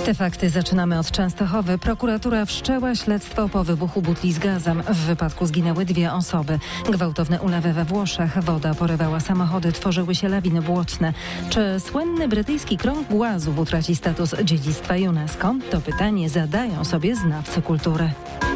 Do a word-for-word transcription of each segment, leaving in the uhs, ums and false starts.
Te fakty zaczynamy od Częstochowy. Prokuratura wszczęła śledztwo po wybuchu butli z gazem. W wypadku zginęły dwie osoby. Gwałtowne ulewy we Włoszech. Woda porywała samochody, tworzyły się lawiny błotne. Czy słynny brytyjski krąg głazów utraci status dziedzictwa UNESCO? To pytanie zadają sobie znawcy kultury.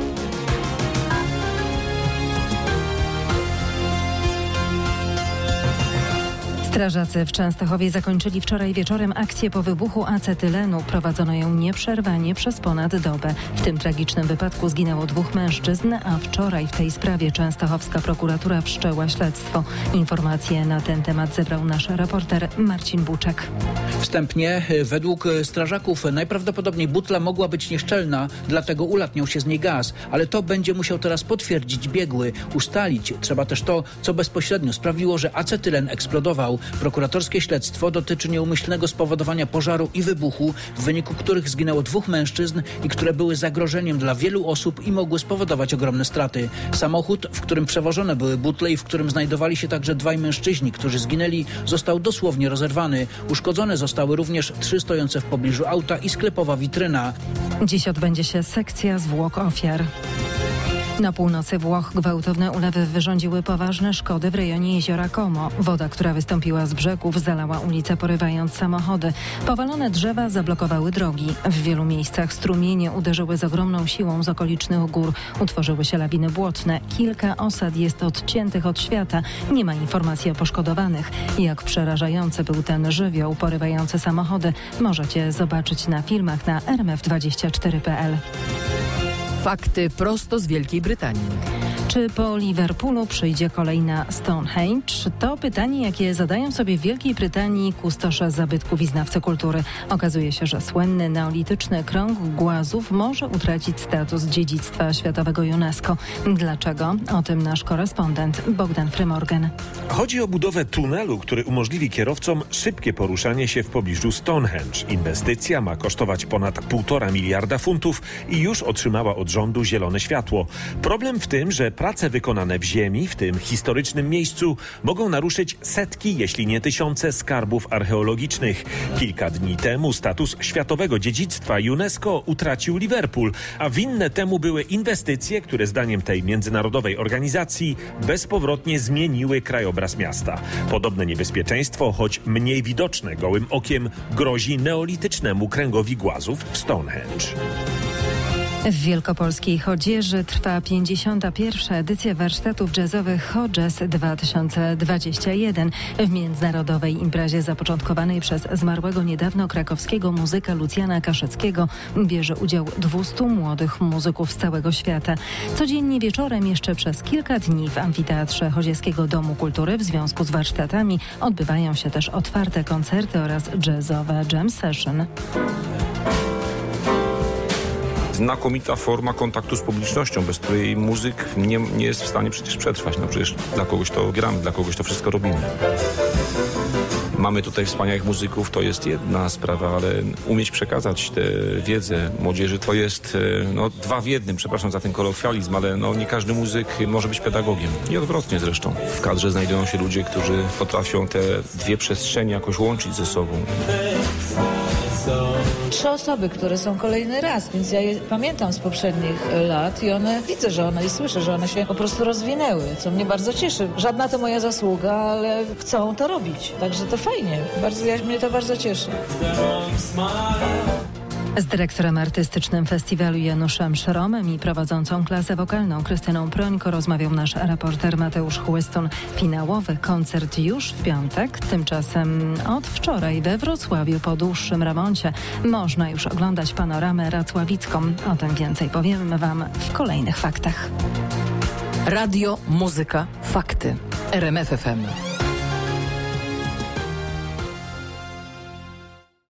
Strażacy w Częstochowie zakończyli wczoraj wieczorem akcję po wybuchu acetylenu. Prowadzono ją nieprzerwanie przez ponad dobę. W tym tragicznym wypadku zginęło dwóch mężczyzn, a wczoraj w tej sprawie częstochowska prokuratura wszczęła śledztwo. Informacje na ten temat zebrał nasz reporter Marcin Buczek. Wstępnie według strażaków najprawdopodobniej butla mogła być nieszczelna, dlatego ulatniał się z niej gaz. Ale to będzie musiał teraz potwierdzić biegły. Ustalić trzeba też to, co bezpośrednio sprawiło, że acetylen eksplodował. Prokuratorskie śledztwo dotyczy nieumyślnego spowodowania pożaru i wybuchu, w wyniku których zginęło dwóch mężczyzn i które były zagrożeniem dla wielu osób i mogły spowodować ogromne straty. Samochód, w którym przewożone były butle i w którym znajdowali się także dwaj mężczyźni, którzy zginęli, został dosłownie rozerwany. Uszkodzone zostały również trzy stojące w pobliżu auta i sklepowa witryna. Dziś odbędzie się sekcja zwłok ofiar. Na północy Włoch gwałtowne ulewy wyrządziły poważne szkody w rejonie jeziora Como. Woda, która wystąpiła z brzegów, zalała ulice, porywając samochody. Powalone drzewa zablokowały drogi. W wielu miejscach strumienie uderzyły z ogromną siłą z okolicznych gór. Utworzyły się lawiny błotne. Kilka osad jest odciętych od świata. Nie ma informacji o poszkodowanych. Jak przerażający był ten żywioł porywający samochody, możecie zobaczyć na filmach na r m f dwadzieścia cztery kropka p l. Fakty prosto z Wielkiej Brytanii. Czy po Liverpoolu przyjdzie kolej na Stonehenge? To pytanie, jakie zadają sobie w Wielkiej Brytanii kustosze zabytków i znawcy kultury. Okazuje się, że słynny neolityczny krąg głazów może utracić status dziedzictwa światowego UNESCO. Dlaczego? O tym nasz korespondent Bogdan Frymorgan. Chodzi o budowę tunelu, który umożliwi kierowcom szybkie poruszanie się w pobliżu Stonehenge. Inwestycja ma kosztować ponad półtora miliarda funtów i już otrzymała od rządu zielone światło. Problem w tym, że prace wykonane w ziemi, w tym historycznym miejscu, mogą naruszyć setki, jeśli nie tysiące skarbów archeologicznych. Kilka dni temu status światowego dziedzictwa UNESCO utracił Liverpool, a winne temu były inwestycje, które zdaniem tej międzynarodowej organizacji bezpowrotnie zmieniły krajobraz miasta. Podobne niebezpieczeństwo, choć mniej widoczne gołym okiem, grozi neolitycznemu kręgowi głazów w Stonehenge. W wielkopolskiej Chodzieży trwa pięćdziesiąta pierwsza edycja warsztatów jazzowych Chodjazz dwa tysiące dwudziesty pierwszy. W międzynarodowej imprezie zapoczątkowanej przez zmarłego niedawno krakowskiego muzyka Lucjana Kaszeckiego bierze udział dwieście młodych muzyków z całego świata. Codziennie wieczorem jeszcze przez kilka dni w amfiteatrze Chodzieckiego Domu Kultury w związku z warsztatami odbywają się też otwarte koncerty oraz jazzowe jam session. Znakomita forma kontaktu z publicznością, bez której muzyk nie, nie jest w stanie przecież przetrwać. No przecież dla kogoś to gramy, dla kogoś to wszystko robimy. Mamy tutaj wspaniałych muzyków, to jest jedna sprawa, ale umieć przekazać tę wiedzę młodzieży to jest no, dwa w jednym, przepraszam za ten kolokwializm, ale no, nie każdy muzyk może być pedagogiem. I odwrotnie zresztą. W kadrze znajdują się ludzie, którzy potrafią te dwie przestrzenie jakoś łączyć ze sobą. Trzy osoby, które są kolejny raz, więc ja je pamiętam z poprzednich lat i one, widzę, że one i słyszę, że one się po prostu rozwinęły, co mnie bardzo cieszy. Żadna to moja zasługa, ale chcą to robić, także to fajnie, bardzo, ja, mnie to bardzo cieszy. Z dyrektorem artystycznym festiwalu Januszem Szromem i prowadzącą klasę wokalną Krystyną Prońko rozmawiał nasz reporter Mateusz Chłystun. Finałowy koncert już w piątek, tymczasem od wczoraj we Wrocławiu po dłuższym remoncie można już oglądać panoramę racławicką. O tym więcej powiemy Wam w kolejnych faktach. Radio, muzyka, fakty. R M F F M.